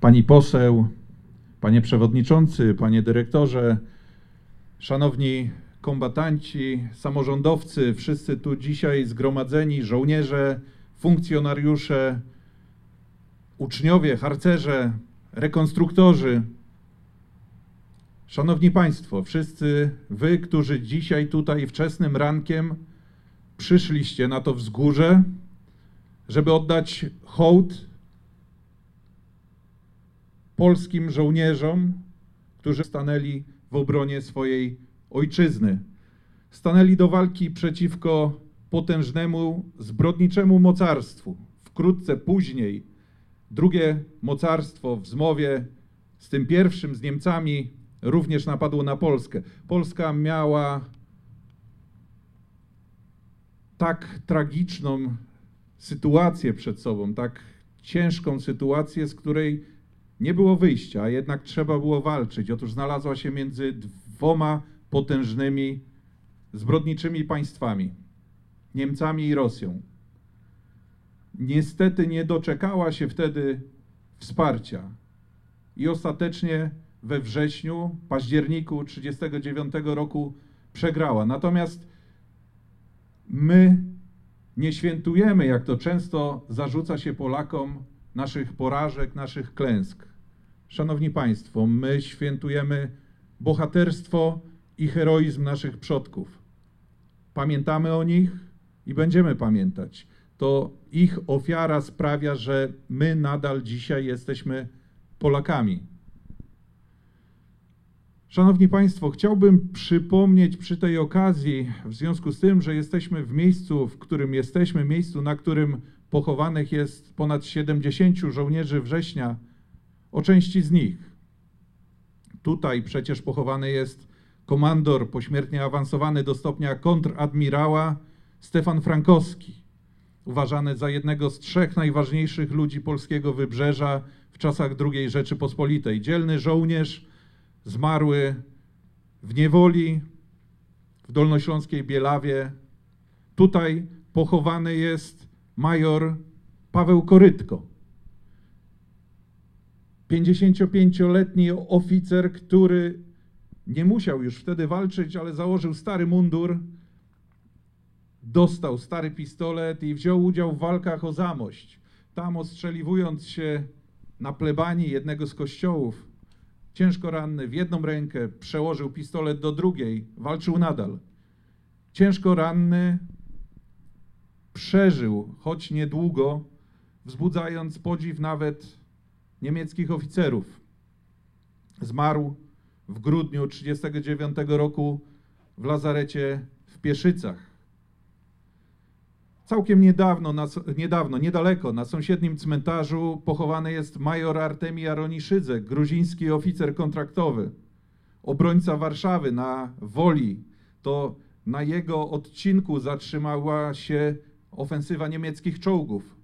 Pani poseł, panie przewodniczący, panie dyrektorze, szanowni kombatanci, samorządowcy, wszyscy tu dzisiaj zgromadzeni, żołnierze, funkcjonariusze, uczniowie, harcerze, rekonstruktorzy. Szanowni Państwo, wszyscy wy, którzy dzisiaj tutaj wczesnym rankiem przyszliście na to wzgórze, żeby oddać hołd polskim żołnierzom, którzy stanęli w obronie swojej ojczyzny. Stanęli do walki przeciwko potężnemu, zbrodniczemu mocarstwu. Wkrótce później drugie mocarstwo w zmowie z tym pierwszym, z Niemcami, również napadło na Polskę. Polska miała tak tragiczną sytuację przed sobą, tak ciężką sytuację, z której nie było wyjścia, a jednak trzeba było walczyć. Otóż znalazła się między dwoma potężnymi, zbrodniczymi państwami, Niemcami i Rosją. Niestety nie doczekała się wtedy wsparcia i ostatecznie we wrześniu, październiku 1939 roku przegrała. Natomiast my nie świętujemy, jak to często zarzuca się Polakom, naszych porażek, naszych klęsk. Szanowni Państwo, my świętujemy bohaterstwo i heroizm naszych przodków. Pamiętamy o nich i będziemy pamiętać. To ich ofiara sprawia, że my nadal dzisiaj jesteśmy Polakami. Szanowni Państwo, chciałbym przypomnieć przy tej okazji, w związku z tym, że jesteśmy w miejscu, w którym jesteśmy, miejscu, na którym pochowanych jest ponad 70 żołnierzy września, o części z nich. Tutaj przecież pochowany jest komandor pośmiertnie awansowany do stopnia kontradmirała Stefan Frankowski, uważany za jednego z trzech najważniejszych ludzi polskiego wybrzeża w czasach II Rzeczypospolitej. Dzielny żołnierz, zmarły w niewoli w dolnośląskiej Bielawie. Tutaj pochowany jest major Paweł Korytko, 55-letni oficer, który nie musiał już wtedy walczyć, ale założył stary mundur, dostał stary pistolet i wziął udział w walkach o Zamość. Tam, ostrzeliwując się na plebanii jednego z kościołów, ciężko ranny, w jedną rękę przełożył pistolet do drugiej, walczył nadal. Ciężko ranny przeżył, choć niedługo, wzbudzając podziw nawet niemieckich oficerów. Zmarł w grudniu 1939 roku w lazarecie w Pieszycach. Całkiem niedawno, niedaleko, na sąsiednim cmentarzu pochowany jest major Artemij Aroniszydze, gruziński oficer kontraktowy, obrońca Warszawy na Woli. To na jego odcinku zatrzymała się ofensywa niemieckich czołgów.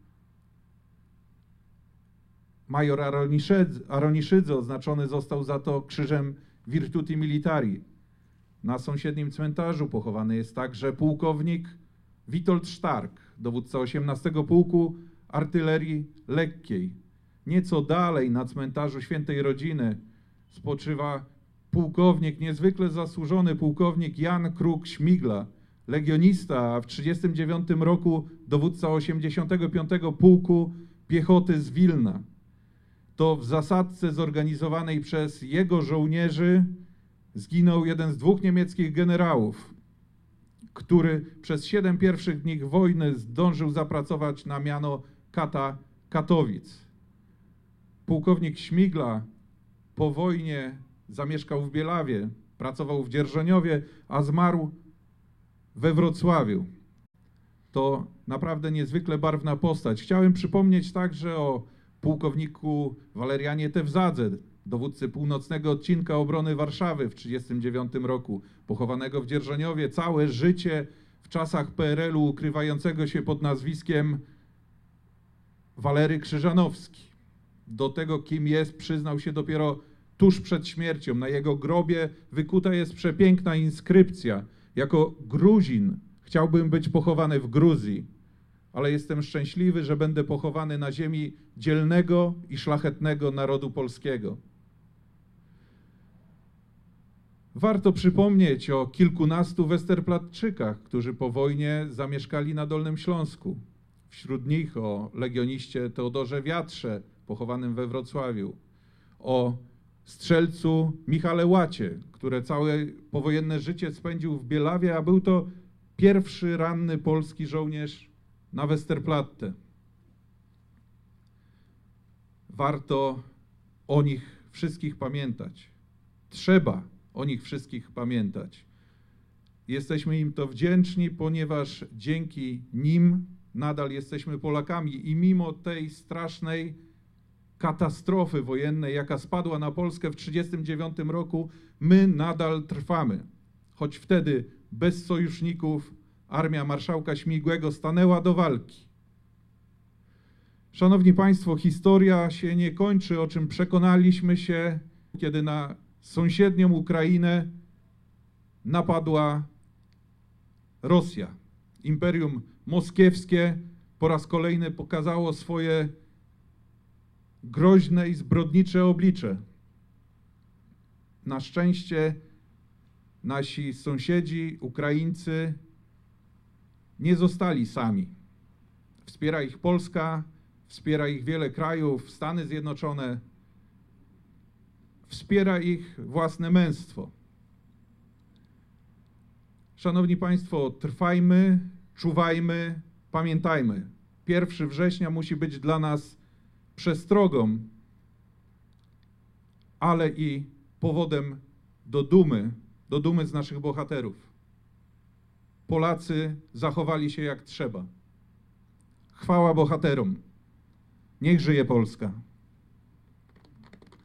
Major Aroniszydze oznaczony został za to krzyżem Virtuti Militari. Na sąsiednim cmentarzu pochowany jest także pułkownik Witold Stark, dowódca 18 Pułku Artylerii Lekkiej. Nieco dalej na cmentarzu Świętej Rodziny spoczywa pułkownik, niezwykle zasłużony pułkownik Jan Kruk-Śmigla, legionista, a w 1939 roku dowódca 85 Pułku Piechoty z Wilna. To w zasadce zorganizowanej przez jego żołnierzy zginął jeden z dwóch niemieckich generałów, który przez 7 pierwszych dni wojny zdążył zapracować na miano kata Katowic. Pułkownik Śmigla po wojnie zamieszkał w Bielawie, pracował w Dzierżoniowie, a zmarł we Wrocławiu. To naprawdę niezwykle barwna postać. Chciałem przypomnieć także o pułkowniku Walerianie Tewzadze, dowódcy północnego odcinka obrony Warszawy w 1939 roku, pochowanego w Dzierżoniowie, całe życie w czasach PRL-u ukrywającego się pod nazwiskiem Walery Krzyżanowski. Do tego, kim jest, przyznał się dopiero tuż przed śmiercią. Na jego grobie wykuta jest przepiękna inskrypcja. Jako Gruzin chciałbym być pochowany w Gruzji, ale jestem szczęśliwy, że będę pochowany na ziemi dzielnego i szlachetnego narodu polskiego. Warto przypomnieć o kilkunastu Westerplattczykach, którzy po wojnie zamieszkali na Dolnym Śląsku. Wśród nich o legioniście Teodorze Wiatrze, pochowanym we Wrocławiu, o strzelcu Michale Łacie, który całe powojenne życie spędził w Bielawie, a był to pierwszy ranny polski żołnierz na Westerplatte. Warto o nich wszystkich pamiętać. Trzeba o nich wszystkich pamiętać. Jesteśmy im to wdzięczni, ponieważ dzięki nim nadal jesteśmy Polakami i mimo tej strasznej katastrofy wojennej, jaka spadła na Polskę w 1939 roku, my nadal trwamy. Choć wtedy bez sojuszników armia marszałka Śmigłego stanęła do walki. Szanowni Państwo, historia się nie kończy, o czym przekonaliśmy się, kiedy na sąsiednią Ukrainę napadła Rosja. Imperium Moskiewskie po raz kolejny pokazało swoje groźne i zbrodnicze oblicze. Na szczęście nasi sąsiedzi, Ukraińcy, nie zostali sami. Wspiera ich Polska, wspiera ich wiele krajów, Stany Zjednoczone, wspiera ich własne męstwo. Szanowni Państwo, trwajmy, czuwajmy, pamiętajmy. 1 września musi być dla nas przestrogą, ale i powodem do dumy z naszych bohaterów. Polacy zachowali się jak trzeba. Chwała bohaterom. Niech żyje Polska.